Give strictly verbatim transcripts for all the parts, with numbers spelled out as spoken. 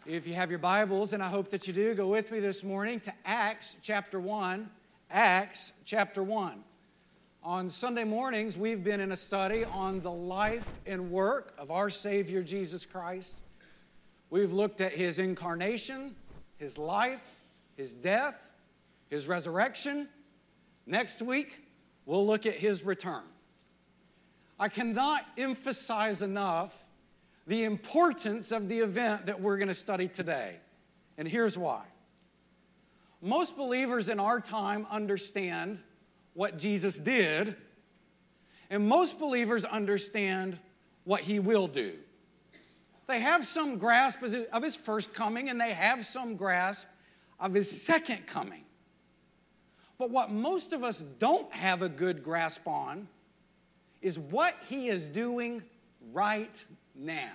If you have your Bibles, and I hope that you do, go with me this morning to Acts chapter one. Acts chapter one. On Sunday mornings, we've been in a study on the life and work of our Savior Jesus Christ. We've looked at His incarnation, His life, His death, His resurrection. Next week, we'll look at His return. I cannot emphasize enough the importance of the event that we're going to study today. And here's why. Most believers in our time understand what Jesus did, and most believers understand what He will do. They have some grasp of His first coming, and they have some grasp of His second coming. But what most of us don't have a good grasp on is what He is doing right now.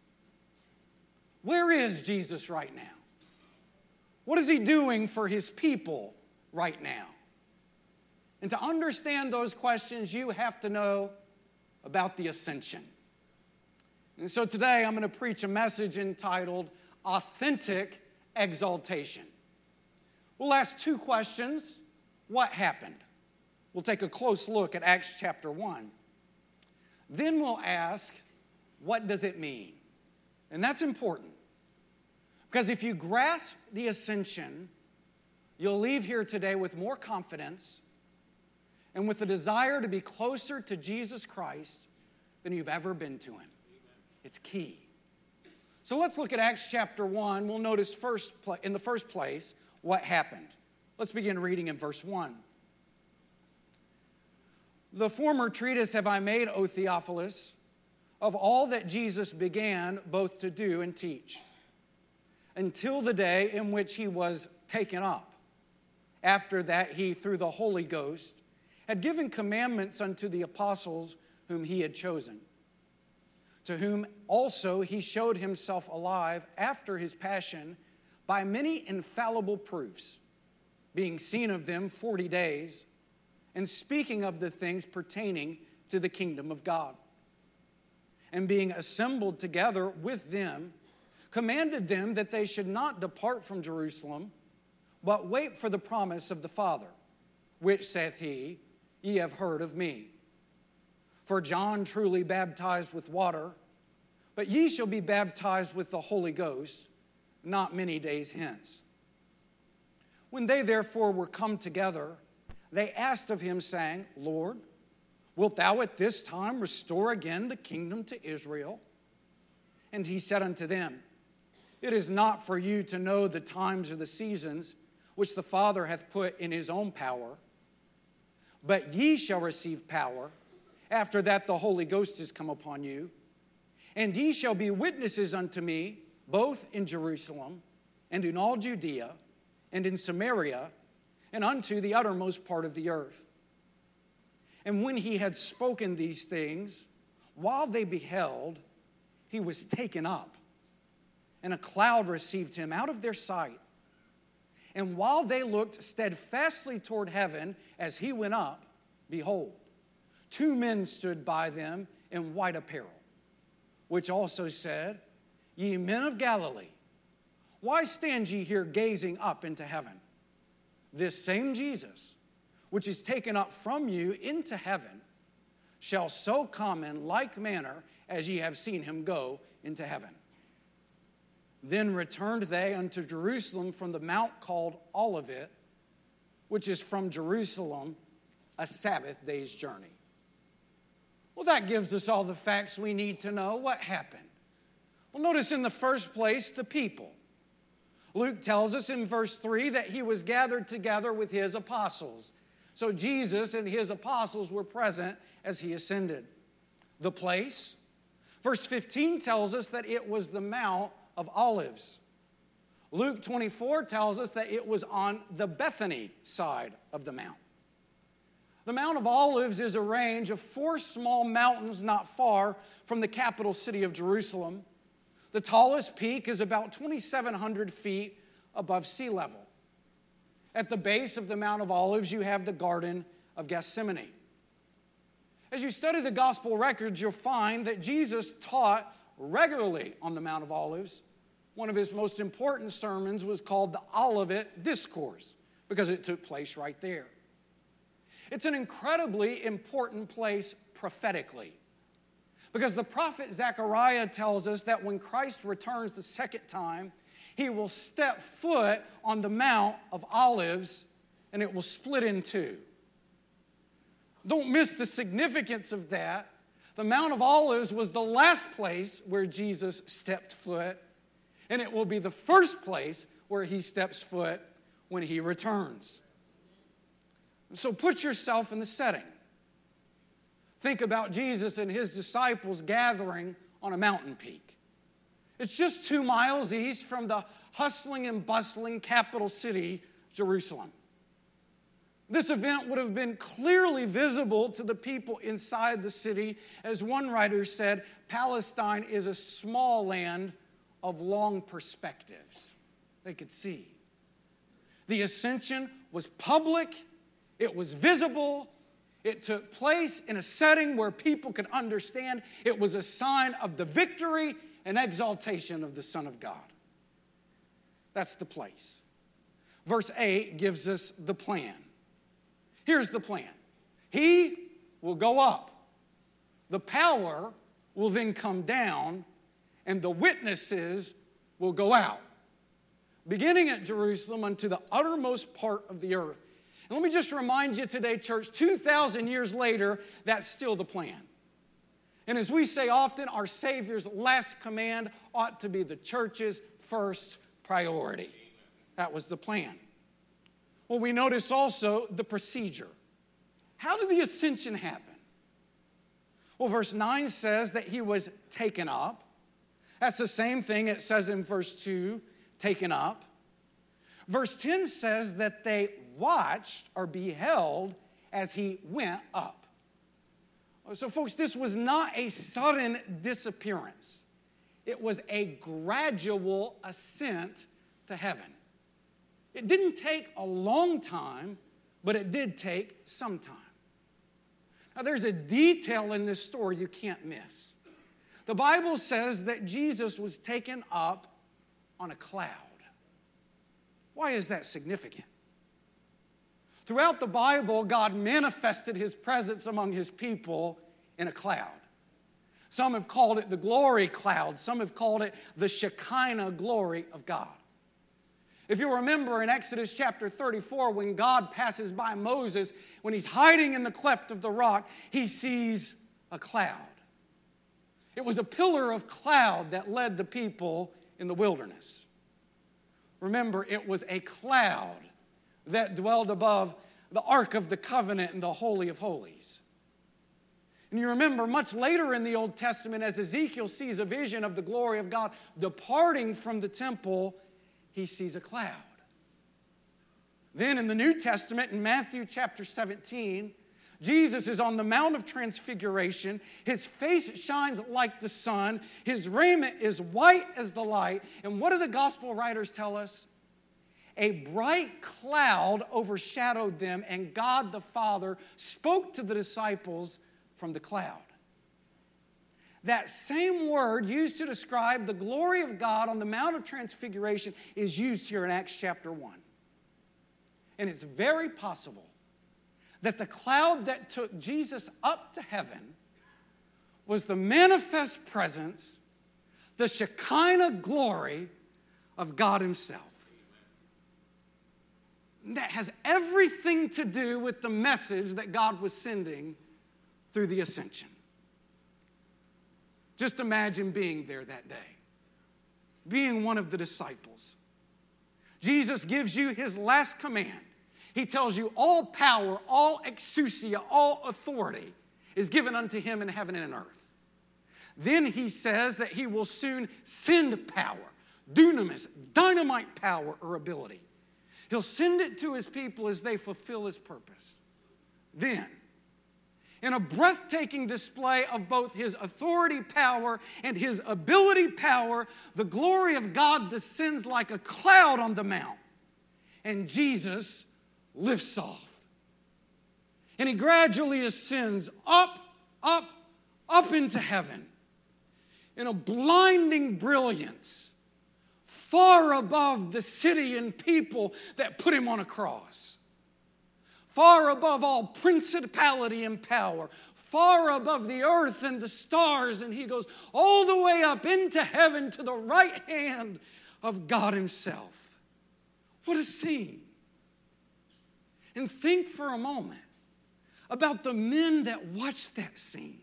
Where is Jesus right now? What is He doing for His people right now? And to understand those questions, you have to know about the ascension. And so today I'm going to preach a message entitled Authentic Exaltation. We'll ask two questions. What happened? We'll take a close look at Acts chapter one. Then we'll ask, what does it mean? And that's important. Because if you grasp the ascension, you'll leave here today with more confidence and with a desire to be closer to Jesus Christ than you've ever been to Him. It's key. So let's look at Acts chapter one. We'll notice first in the first place what happened. Let's begin reading in verse one. The former treatise have I made, O Theophilus, of all that Jesus began both to do and teach, until the day in which He was taken up. After that, He, through the Holy Ghost, had given commandments unto the apostles whom He had chosen, to whom also He showed Himself alive after His passion by many infallible proofs, being seen of them forty days, and speaking of the things pertaining to the kingdom of God. And being assembled together with them, commanded them that they should not depart from Jerusalem, but wait for the promise of the Father, which, saith He, ye have heard of me. For John truly baptized with water, but ye shall be baptized with the Holy Ghost not many days hence. When they therefore were come together, they asked of Him, saying, Lord, wilt thou at this time restore again the kingdom to Israel? And He said unto them, It is not for you to know the times or the seasons which the Father hath put in His own power, but ye shall receive power after that the Holy Ghost is come upon you, and ye shall be witnesses unto me both in Jerusalem and in all Judea and in Samaria and unto the uttermost part of the earth. And when He had spoken these things, while they beheld, He was taken up, and a cloud received Him out of their sight. And while they looked steadfastly toward heaven as He went up, behold, two men stood by them in white apparel, which also said, Ye men of Galilee, why stand ye here gazing up into heaven? This same Jesus, which is taken up from you into heaven, shall so come in like manner as ye have seen Him go into heaven. Then returned they unto Jerusalem from the mount called Olivet, which is from Jerusalem a Sabbath day's journey. Well, that gives us all the facts we need to know. What happened? Well, notice in the first place, the people. Luke tells us in verse three that He was gathered together with His apostles. So Jesus and His apostles were present as He ascended. The place, verse fifteen tells us that it was the Mount of Olives. Luke twenty-four tells us that it was on the Bethany side of the mount. The Mount of Olives is a range of four small mountains not far from the capital city of Jerusalem. The tallest peak is about twenty-seven hundred feet above sea level. At the base of the Mount of Olives, you have the Garden of Gethsemane. As you study the gospel records, you'll find that Jesus taught regularly on the Mount of Olives one of his most important sermons was called the Olivet Discourse because it took place right there. It's an incredibly important place prophetically because the prophet Zechariah tells us that when Christ returns the second time, he will step foot on the Mount of Olives and it will split in two. Don't miss the significance of that. The Mount of Olives was the last place where Jesus stepped foot, and it will be the first place where he steps foot when he returns. So put yourself in the setting. Think about Jesus and his disciples gathering on a mountain peak. It's just two miles east from the hustling and bustling capital city, Jerusalem. This event would have been clearly visible to the people inside the city. As one writer said, Palestine is a small land of long perspectives. They could see. The ascension was public, it was visible, it took place in a setting where people could understand it was a sign of the victory and exaltation of the Son of God. That's the place. Verse eight gives us the plan. Here's the plan. He will go up. The power will then come down, and the witnesses will go out, beginning at Jerusalem unto the uttermost part of the earth. And let me just remind you today, church, two thousand years later, that's still the plan. And as we say often, our Savior's last command ought to be the church's first priority. That was the plan. Well, we notice also the procedure. How did the ascension happen? Well, verse nine says that he was taken up. That's the same thing it says in verse two, taken up. Verse ten says that they watched or beheld as he went up. So, folks, this was not a sudden disappearance. It was a gradual ascent to heaven. It didn't take a long time, but it did take some time. Now, there's a detail in this story you can't miss. The Bible says that Jesus was taken up on a cloud. Why is that significant? Throughout the Bible, God manifested his presence among his people in a cloud. Some have called it the glory cloud. Some have called it the Shekinah glory of God. If you remember in Exodus chapter thirty-four, when God passes by Moses, when he's hiding in the cleft of the rock, he sees a cloud. It was a pillar of cloud that led the people in the wilderness. Remember, it was a cloud that dwelled above the Ark of the Covenant and the Holy of Holies. And you remember much later in the Old Testament, as Ezekiel sees a vision of the glory of God departing from the temple, he sees a cloud. Then in the New Testament, in Matthew chapter seventeen, Jesus is on the Mount of Transfiguration. His face shines like the sun. His raiment is white as the light. And what do the gospel writers tell us? A bright cloud overshadowed them, and God the Father spoke to the disciples from the cloud. That same word used to describe the glory of God on the Mount of Transfiguration is used here in Acts chapter one. And it's very possible that the cloud that took Jesus up to heaven was the manifest presence, the Shekinah glory of God himself. That has everything to do with the message that God was sending through the ascension. Just imagine being there that day, being one of the disciples. Jesus gives you his last command. He tells you all power, all exousia, all authority is given unto him in heaven and in earth. Then he says that he will soon send power, dunamis, dynamite power or ability. He'll send it to his people as they fulfill his purpose. Then, in a breathtaking display of both his authority power and his ability power, the glory of God descends like a cloud on the mount. And Jesus lifts off. And he gradually ascends up, up, up into heaven in a blinding brilliance, far above the city and people that put him on a cross, far above all principality and power, far above the earth and the stars, and he goes all the way up into heaven to the right hand of God himself. What a scene. And think for a moment about the men that watched that scene.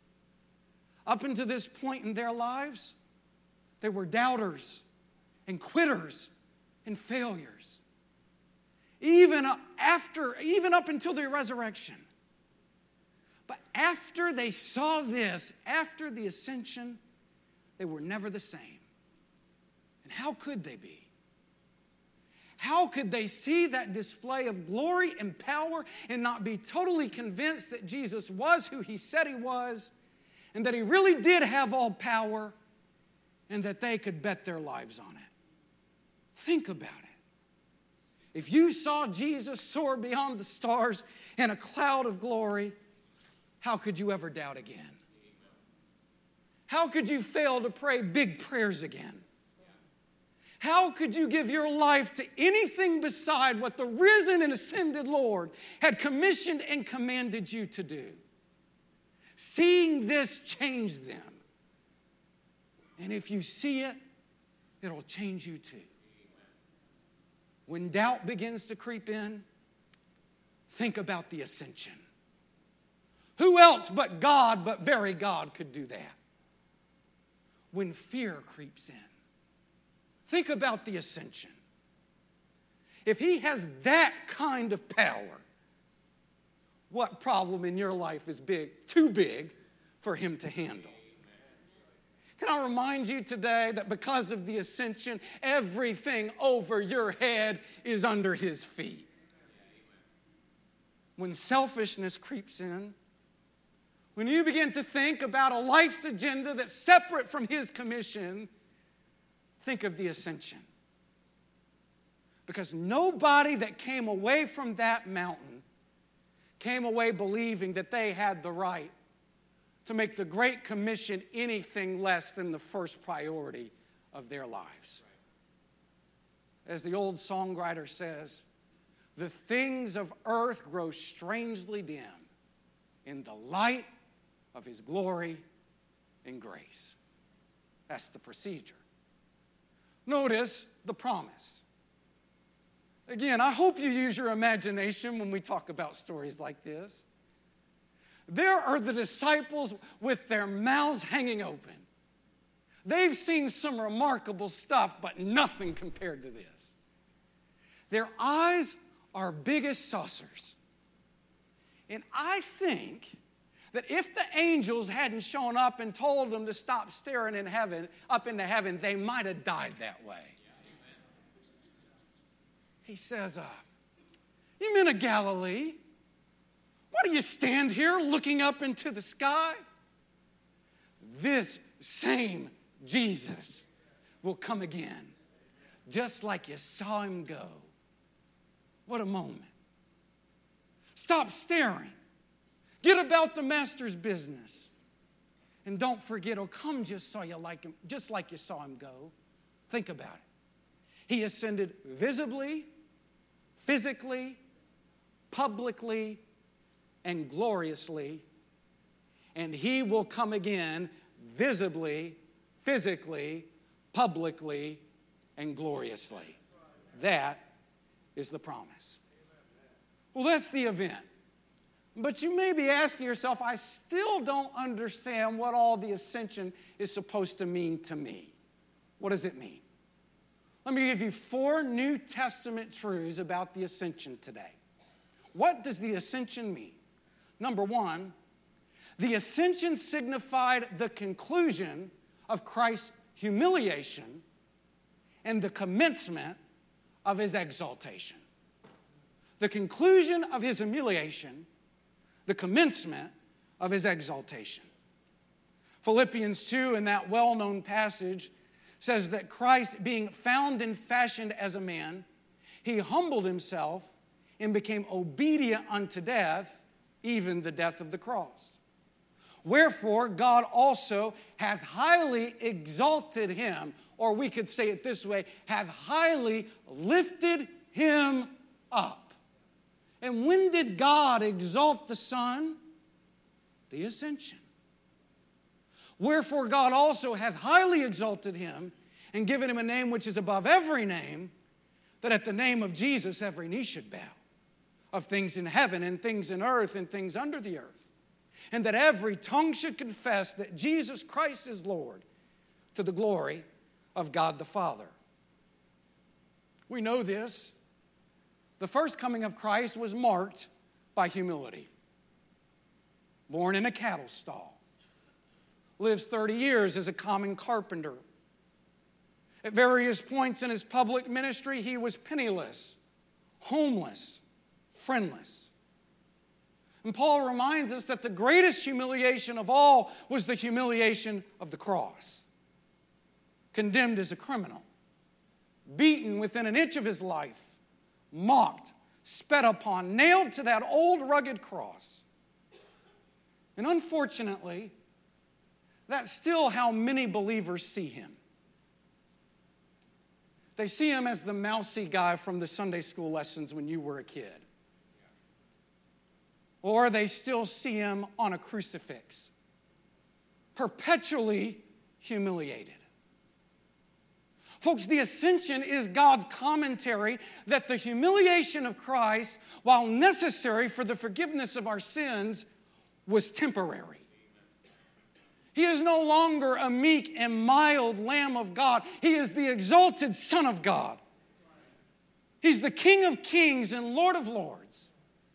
Up until this point in their lives, they were doubters and quitters and failures. Even after, even up until their resurrection. But after they saw this, after the ascension, they were never the same. And how could they be? How could they see that display of glory and power and not be totally convinced that Jesus was who he said he was, and that he really did have all power, and that they could bet their lives on it? Think about it. If you saw Jesus soar beyond the stars in a cloud of glory, how could you ever doubt again? How could you fail to pray big prayers again? How could you give your life to anything beside what the risen and ascended Lord had commissioned and commanded you to do? Seeing this changed them. And if you see it, it'll change you too. When doubt begins to creep in, think about the ascension. Who else but God, but very God, could do that? When fear creeps in, think about the ascension. If he has that kind of power, what problem in your life is big, too big for him to handle? Can I remind you today that because of the ascension, everything over your head is under his feet? When selfishness creeps in, when you begin to think about a life's agenda that's separate from his commission, think of the ascension. Because nobody that came away from that mountain came away believing that they had the right to make the Great Commission anything less than the first priority of their lives. As the old songwriter says, the things of earth grow strangely dim in the light of his glory and grace. That's the procedure. Notice the promise. Again, I hope you use your imagination when we talk about stories like this. There are the disciples with their mouths hanging open. They've seen some remarkable stuff, but nothing compared to this. Their eyes are big as saucers. And I think that if the angels hadn't shown up and told them to stop staring in heaven, up into heaven, they might have died that way. He says, uh, you men of Galilee, why do you stand here looking up into the sky? This same Jesus will come again, just like you saw him go. What a moment. Stop staring. Get about the master's business. And don't forget, he'll come just saw you like him, just like you saw him go. Think about it. He ascended visibly, physically, publicly, and gloriously, and he will come again visibly, physically, publicly, and gloriously. That is the promise. Well, that's the event. But you may be asking yourself, I still don't understand what all the ascension is supposed to mean to me. What does it mean? Let me give you four New Testament truths about the ascension today. What does the ascension mean? Number one, the ascension signified the conclusion of Christ's humiliation and the commencement of his exaltation. The conclusion of his humiliation, the commencement of his exaltation. Philippians two, in that well-known passage, says that Christ, being found and fashioned as a man, he humbled himself and became obedient unto death, even the death of the cross. Wherefore God also hath highly exalted him. or we could say it this way, hath highly lifted him up. And when did God exalt the Son? The ascension. Wherefore God also hath highly exalted him, and given him a name which is above every name, that at the name of Jesus every knee should bow, of things in heaven and things in earth and things under the earth, and that every tongue should confess that Jesus Christ is Lord, to the glory of God the Father. We know this. The first coming of Christ was marked by humility. Born in a cattle stall, lives thirty years as a common carpenter. At various points in his public ministry, he was penniless, homeless, friendless. And Paul reminds us that the greatest humiliation of all was the humiliation of the cross. Condemned as a criminal, beaten within an inch of his life, mocked, spat upon, nailed to that old rugged cross. And unfortunately, that's still how many believers see him. They see him as the mousy guy from the Sunday school lessons when you were a kid. Or they still see him on a crucifix, perpetually humiliated. Folks, the ascension is God's commentary that the humiliation of Christ, while necessary for the forgiveness of our sins, was temporary. He is no longer a meek and mild Lamb of God. He is the exalted Son of God. He's the King of kings and Lord of lords.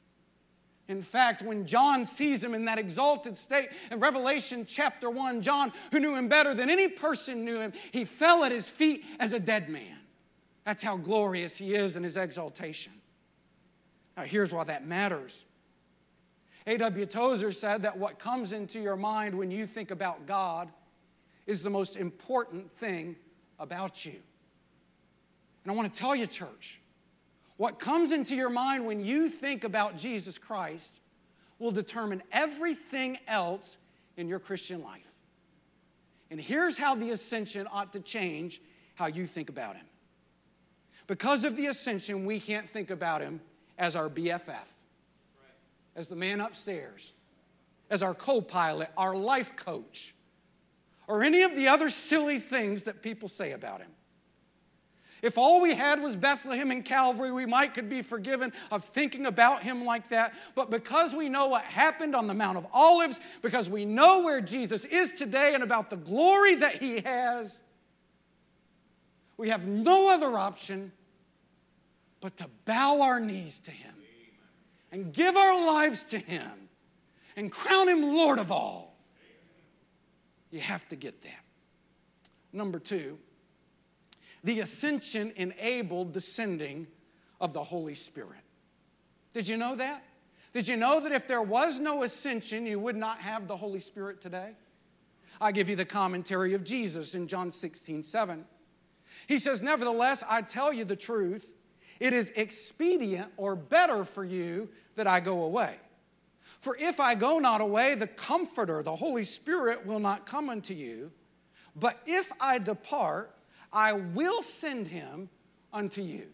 In fact, when John sees him in that exalted state in Revelation chapter one, John, who knew him better than any person knew him, he fell at his feet as a dead man. That's how glorious he is in his exaltation. Now, here's why that matters. A W Tozer said that what comes into your mind when you think about God is the most important thing about you. And I want to tell you, church, what comes into your mind when you think about Jesus Christ will determine everything else in your Christian life. And here's how the ascension ought to change how you think about him. Because of the ascension, we can't think about him as our B F F, as the man upstairs, as our co-pilot, our life coach, or any of the other silly things that people say about him. If all we had was Bethlehem and Calvary, we might could be forgiven of thinking about him like that. But because we know what happened on the Mount of Olives, because we know where Jesus is today and about the glory that he has, we have no other option but to bow our knees to him and give our lives to him and crown him Lord of all. You have to get that. Number two, the ascension enabled the sending of the Holy Spirit. Did you know that? Did you know that if there was no ascension, you would not have the Holy Spirit today? I give you the commentary of Jesus in John sixteen seven. He says, "Nevertheless, I tell you the truth, it is expedient or better for you that I go away. For if I go not away, the Comforter, the Holy Spirit, will not come unto you. But if I depart, I will send him unto you."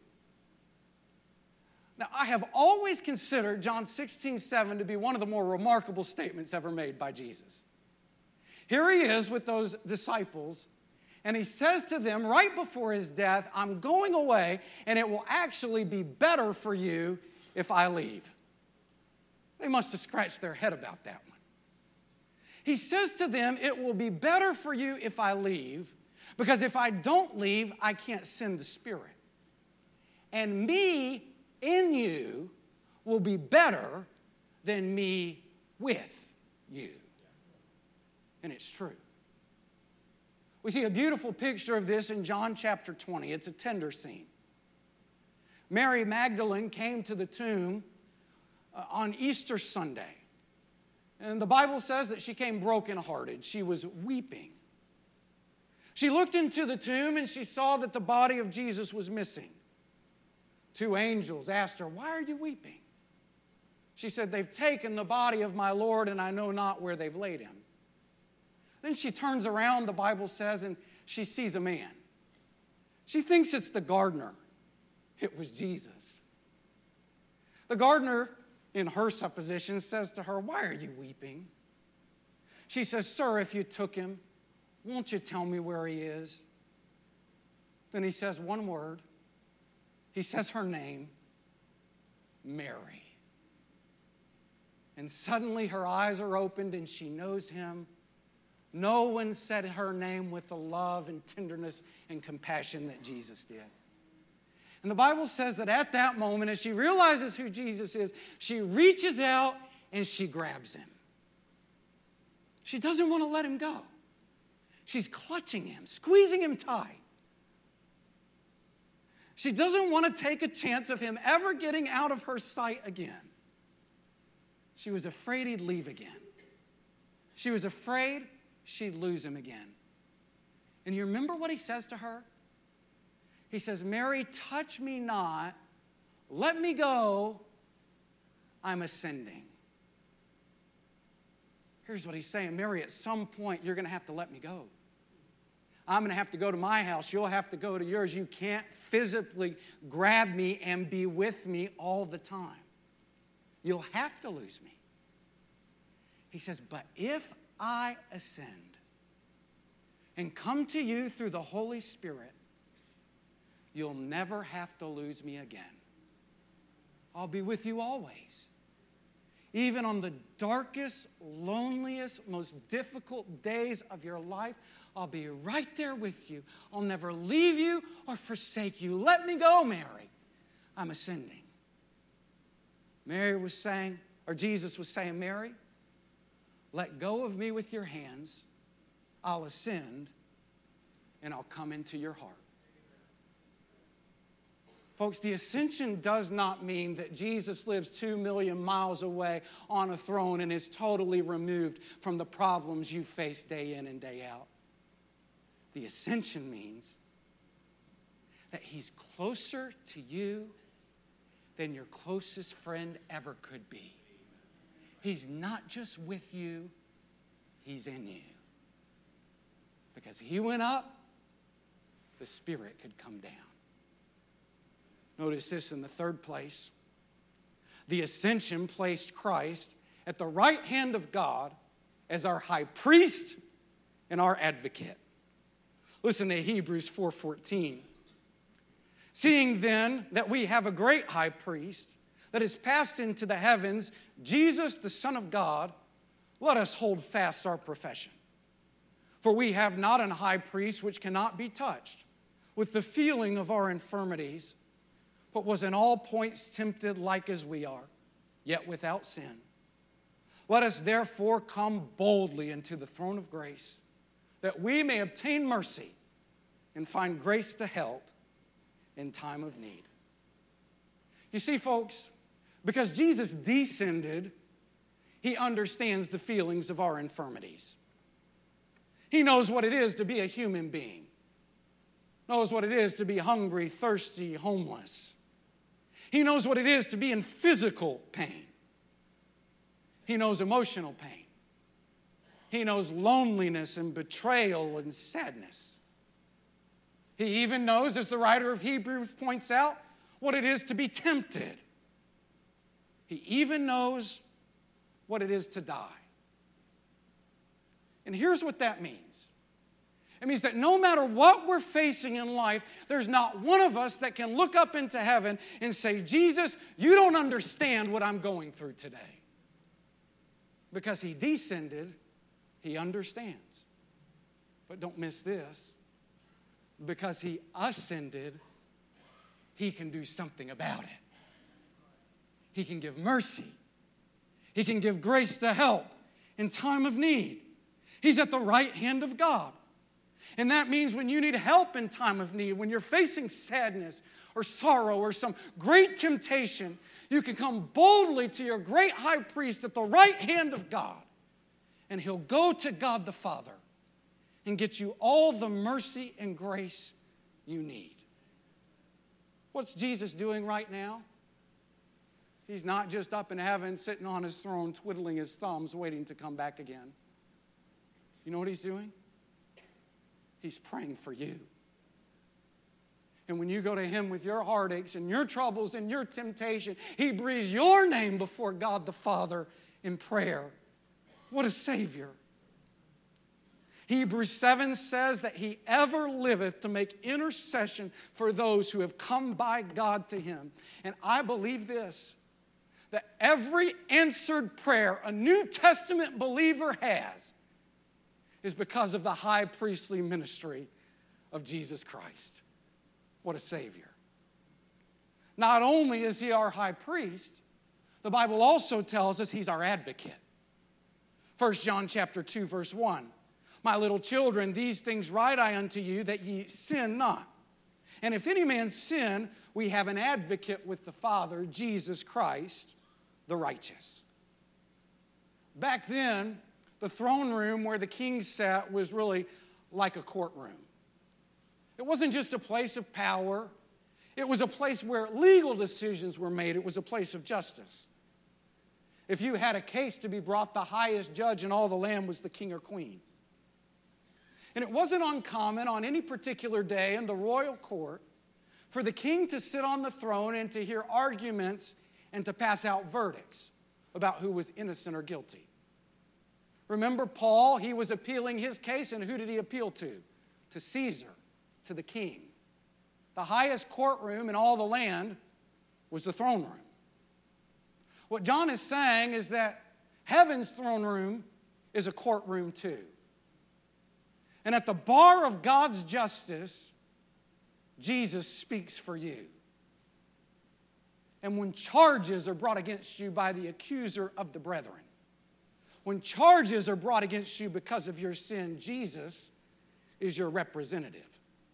Now, I have always considered John sixteen seven to be one of the more remarkable statements ever made by Jesus. Here he is with those disciples, and he says to them right before his death, "I'm going away, and it will actually be better for you if I leave." They must have scratched their head about that one. He says to them, "It will be better for you if I leave, because if I don't leave, I can't send the Spirit. And me in you will be better than me with you." And it's true. We see a beautiful picture of this in John chapter twenty. It's a tender scene. Mary Magdalene came to the tomb on Easter Sunday. And the Bible says that she came brokenhearted. She was weeping. She looked into the tomb and she saw that the body of Jesus was missing. Two angels asked her, "Why are you weeping?" She said, "They've taken the body of my Lord and I know not where they've laid him." Then she turns around, the Bible says, and she sees a man She thinks it's the gardener. It was Jesus. The gardener, in her supposition, says to her, "Why are you weeping?" She says, "Sir, if you took him, won't you tell me where he is?" Then he says one word. He says her name, Mary. And suddenly her eyes are opened and she knows him. No one said her name with the love and tenderness and compassion that Jesus did. And the Bible says that at that moment, as she realizes who Jesus is, she reaches out and she grabs him. She doesn't want to let him go. She's clutching him, squeezing him tight. She doesn't want to take a chance of him ever getting out of her sight again. She was afraid he'd leave again. She was afraid she'd lose him again. And you remember what he says to her? He says, "Mary, touch me not. Let me go. I'm ascending." Here's what he's saying. Mary, at some point, you're going to have to let me go. I'm going to have to go to my house. You'll have to go to yours. You can't physically grab me and be with me all the time. You'll have to lose me. He says, "But if I ascend and come to you through the Holy Spirit, you'll never have to lose me again. I'll be with you always. Even on the darkest, loneliest, most difficult days of your life, I'll be right there with you. I'll never leave you or forsake you. Let me go, Mary. I'm ascending." Mary was saying, or Jesus was saying, "Mary, let go of me with your hands. I'll ascend and I'll come into your heart." Folks, the ascension does not mean that Jesus lives two million miles away on a throne and is totally removed from the problems you face day in and day out. The ascension means that he's closer to you than your closest friend ever could be. He's not just with you, he's in you. Because he went up, the Spirit could come down. Notice this in the third place. The ascension placed Christ at the right hand of God as our high priest and our advocate. Listen to Hebrews four fourteen. "Seeing then that we have a great high priest that is passed into the heavens, Jesus, the Son of God, let us hold fast our profession. For we have not an high priest which cannot be touched with the feeling of our infirmities, but was in all points tempted like as we are, yet without sin. Let us therefore come boldly into the throne of grace, that we may obtain mercy and find grace to help in time of need." You see, folks, because Jesus descended, he understands the feelings of our infirmities. He knows what it is to be a human being. Knows what it is to be hungry, thirsty, homeless. He knows what it is to be in physical pain. He knows emotional pain. He knows loneliness and betrayal and sadness. He even knows, as the writer of Hebrews points out, what it is to be tempted. He even knows what it is to die. And here's what that means. It means that no matter what we're facing in life, there's not one of us that can look up into heaven and say, "Jesus, you don't understand what I'm going through today." Because he descended, he understands. But don't miss this. Because he ascended, he can do something about it. He can give mercy. He can give grace to help in time of need. He's at the right hand of God. And that means when you need help in time of need, when you're facing sadness or sorrow or some great temptation, you can come boldly to your great high priest at the right hand of God. And he'll go to God the Father and get you all the mercy and grace you need. What's Jesus doing right now? He's not just up in heaven sitting on his throne twiddling his thumbs waiting to come back again. You know what he's doing? He's praying for you. And when you go to Him with your heartaches and your troubles and your temptation, He breathes your name before God the Father in prayer. What a Savior. Hebrews seven says that He ever liveth to make intercession for those who have come by God to Him. And I believe this, that every answered prayer a New Testament believer has is because of the high priestly ministry of Jesus Christ. What a Savior. Not only is He our high priest, the Bible also tells us He's our advocate. First John chapter two, verse one. My little children, these things write I unto you, that ye sin not. And if any man sin, we have an advocate with the Father, Jesus Christ, the righteous. Back then, the throne room where the king sat was really like a courtroom. It wasn't just a place of power. It was a place where legal decisions were made. It was a place of justice. If you had a case to be brought, the highest judge in all the land was the king or queen. And it wasn't uncommon on any particular day in the royal court for the king to sit on the throne and to hear arguments and to pass out verdicts about who was innocent or guilty. Remember Paul? He was appealing his case, and who did he appeal to? To Caesar, to the king. The highest courtroom in all the land was the throne room. What John is saying is that heaven's throne room is a courtroom too. And at the bar of God's justice, Jesus speaks for you. And when charges are brought against you by the accuser of the brethren, when charges are brought against you because of your sin, Jesus is your representative.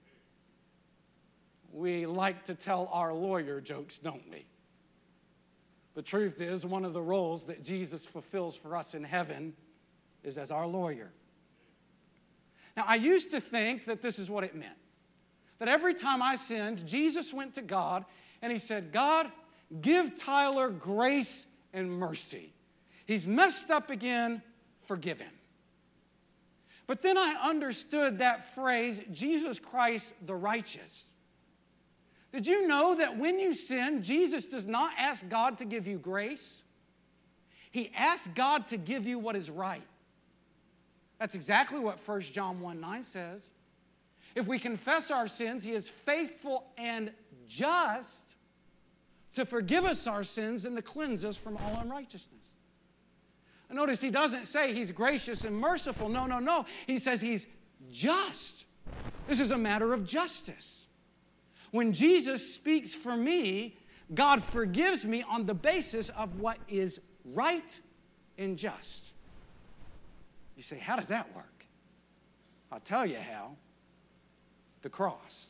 We like to tell our lawyer jokes, don't we? The truth is, one of the roles that Jesus fulfills for us in heaven is as our lawyer. Now, I used to think that this is what it meant. That every time I sinned, Jesus went to God and He said, God, give Tyler grace and mercy. He's messed up again, forgive him. But then I understood that phrase, Jesus Christ the righteous. Did you know that when you sin, Jesus does not ask God to give you grace? He asks God to give you what is right. That's exactly what First John one nine says. If we confess our sins, He is faithful and just to forgive us our sins and to cleanse us from all unrighteousness. And notice He doesn't say He's gracious and merciful. No, no, no. He says He's just. This is a matter of justice. When Jesus speaks for me, God forgives me on the basis of what is right and just. You say, how does that work? I'll tell you how. The cross.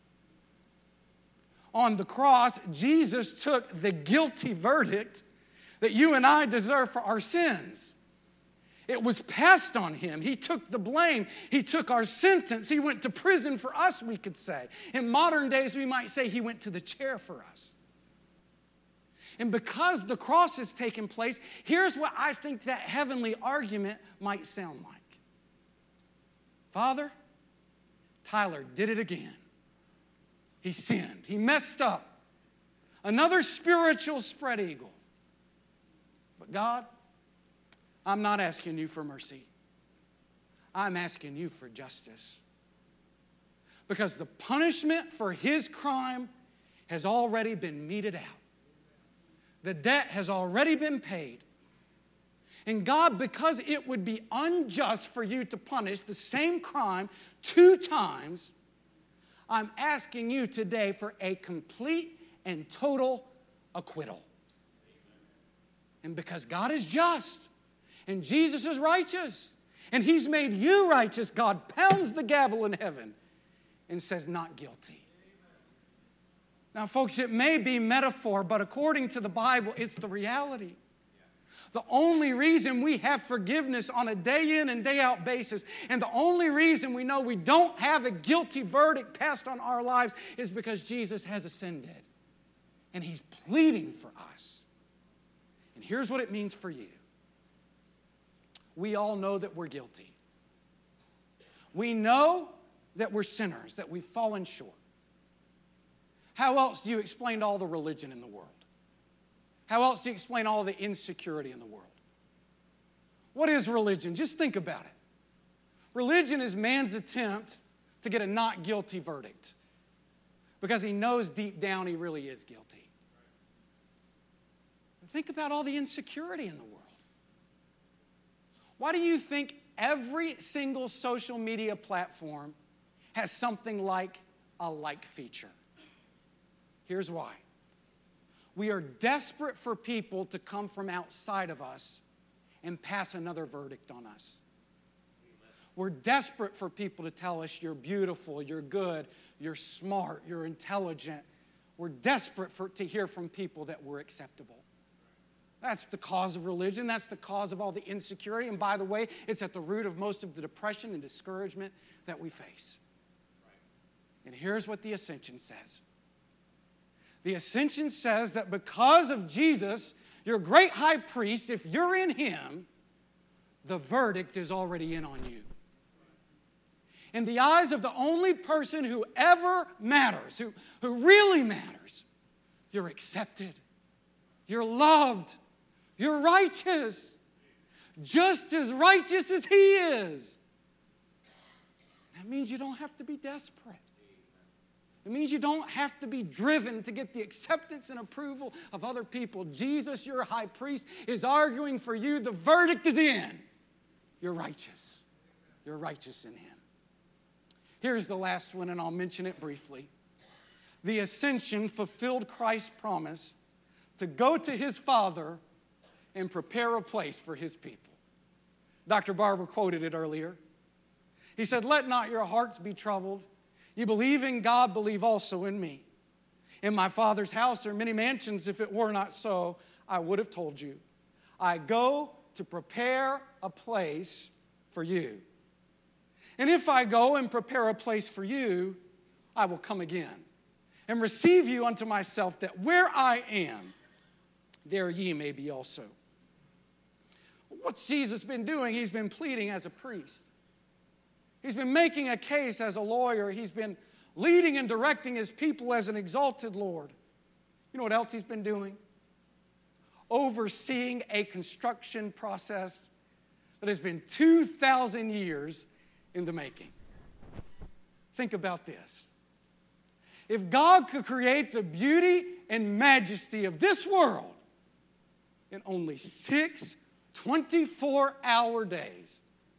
On the cross, Jesus took the guilty verdict that you and I deserve for our sins. It was passed on Him. He took the blame. He took our sentence. He went to prison for us, we could say. In modern days, we might say He went to the chair for us. And because the cross has taken place, here's what I think that heavenly argument might sound like. Father, Tyler did it again. He sinned. He messed up. Another spiritual spread eagle. But God, I'm not asking you for mercy. I'm asking you for justice. Because the punishment for his crime has already been meted out. The debt has already been paid. And God, because it would be unjust for you to punish the same crime two times, I'm asking you today for a complete and total acquittal. And because God is just, and Jesus is righteous, and He's made you righteous, God pounds the gavel in heaven and says, not guilty. Now, folks, it may be metaphor, but according to the Bible, it's the reality. The only reason we have forgiveness on a day in and day out basis, and the only reason we know we don't have a guilty verdict passed on our lives is because Jesus has ascended. And He's pleading for us. And here's what it means for you. We all know that we're guilty. We know that we're sinners, that we've fallen short. How else do you explain all the religion in the world? How else do you explain all the insecurity in the world? What is religion? Just think about it. Religion is man's attempt to get a not guilty verdict because he knows deep down he really is guilty. Think about all the insecurity in the world. Why do you think every single social media platform has something like a like feature? Here's why. We are desperate for people to come from outside of us and pass another verdict on us. We're desperate for people to tell us you're beautiful, you're good, you're smart, you're intelligent. We're desperate for, to hear from people that we're acceptable. That's the cause of religion. That's the cause of all the insecurity. And by the way, it's at the root of most of the depression and discouragement that we face. And here's what the Ascension says. The Ascension says that because of Jesus, your great high priest, if you're in him, the verdict is already in on you. In the eyes of the only person who ever matters, who, who really matters, you're accepted, you're loved, you're righteous, just as righteous as he is. That means you don't have to be desperate. It means you don't have to be driven to get the acceptance and approval of other people. Jesus, your high priest, is arguing for you. The verdict is in. You're righteous. You're righteous in him. Here's the last one, and I'll mention it briefly. The Ascension fulfilled Christ's promise to go to his Father and prepare a place for his people. Doctor Barber quoted it earlier. He said, "Let not your hearts be troubled. You believe in God, believe also in me. In my Father's house are many mansions. If it were not so, I would have told you. I go to prepare a place for you. And if I go and prepare a place for you, I will come again and receive you unto myself, that where I am, there ye may be also." What's Jesus been doing? He's been pleading as a priest. He's been making a case as a lawyer. He's been leading and directing his people as an exalted Lord. You know what else he's been doing? Overseeing a construction process that has been two thousand years in the making. Think about this. If God could create the beauty and majesty of this world in only six twenty-four hour days,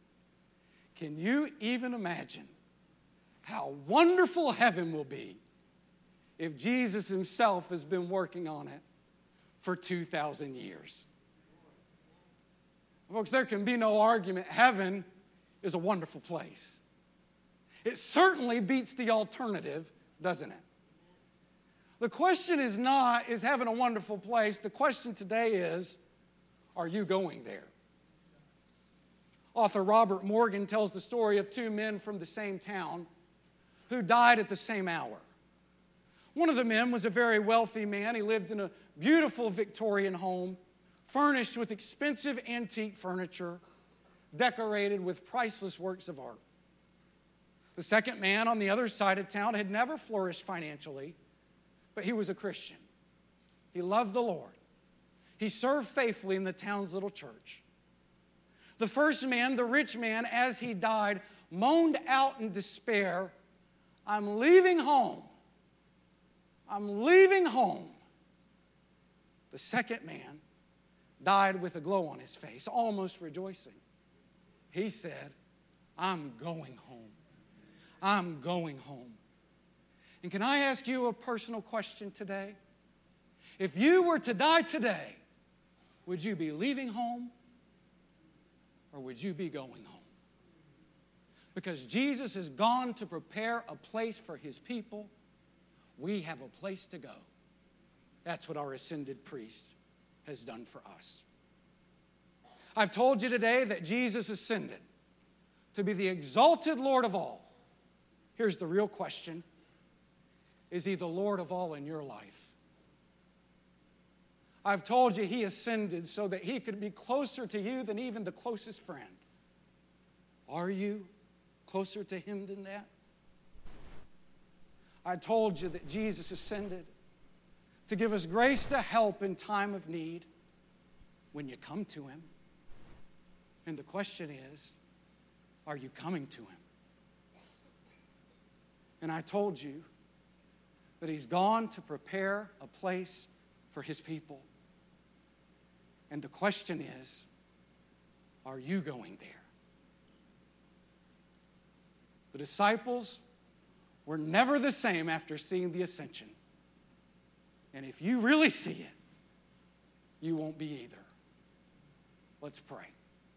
can you even imagine how wonderful heaven will be if Jesus himself has been working on it for two thousand years? Folks, there can be no argument. Heaven is a wonderful place. It certainly beats the alternative, doesn't it? The question is not, is heaven a wonderful place? The question today is, are you going there? Author Robert Morgan tells the story of two men from the same town who died at the same hour. One of the men was a very wealthy man. He lived in a beautiful Victorian home, furnished with expensive antique furniture, decorated with priceless works of art. The second man on the other side of town had never flourished financially, but he was a Christian. He loved the Lord. He served faithfully in the town's little church. The first man, the rich man, as he died, moaned out in despair, "I'm leaving home. I'm leaving home." The second man died with a glow on his face, almost rejoicing. He said, "I'm going home. I'm going home." And can I ask you a personal question today? If you were to die today, would you be leaving home or would you be going home? Because Jesus has gone to prepare a place for his people. We have a place to go. That's what our ascended priest has done for us. I've told you today that Jesus ascended to be the exalted Lord of all. Here's the real question. Is he the Lord of all in your life? I've told you he ascended so that he could be closer to you than even the closest friend. Are you closer to him than that? I told you that Jesus ascended to give us grace to help in time of need when you come to Him. And the question is, are you coming to Him? And I told you that He's gone to prepare a place for His people. And the question is, are you going there? The disciples were never the same after seeing the ascension. And if you really see it, you won't be either. Let's pray.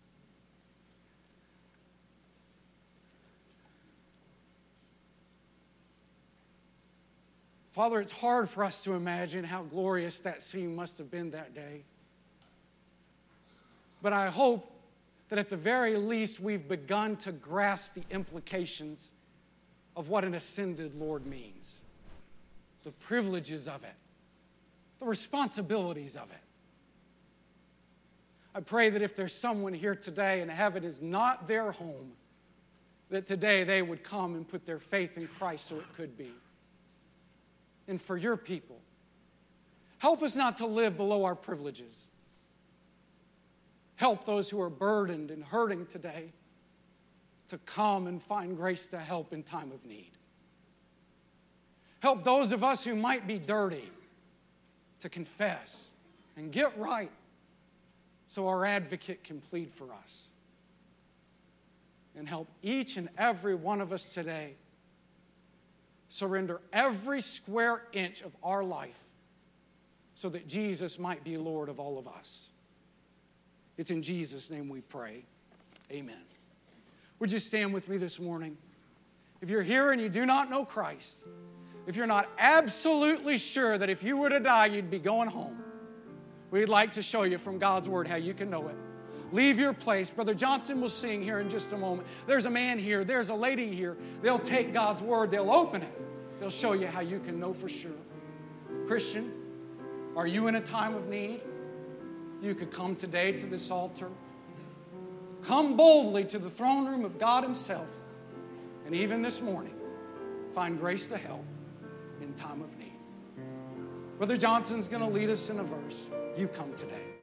Father, it's hard for us to imagine how glorious that scene must have been that day. But I hope that at the very least we've begun to grasp the implications of what an ascended Lord means. The privileges of it. The responsibilities of it. I pray that if there's someone here today and heaven is not their home, that today they would come and put their faith in Christ so it could be. And for your people, help us not to live below our privileges. Help those who are burdened and hurting today to come and find grace to help in time of need. Help those of us who might be dirty to confess and get right so our advocate can plead for us. And help each and every one of us today surrender every square inch of our life so that Jesus might be Lord of all of us. It's in Jesus' name we pray. Amen. Would you stand with me this morning? If you're here and you do not know Christ, if you're not absolutely sure that if you were to die, you'd be going home, we'd like to show you from God's Word how you can know it. Leave your place. Brother Johnson will sing here in just a moment. There's a man here. There's a lady here. They'll take God's Word. They'll open it. They'll show you how you can know for sure. Christian, are you in a time of need? You could come today to this altar. Come boldly to the throne room of God Himself. And even this morning, find grace to help in time of need. Brother Johnson's going to lead us in a verse. You come today.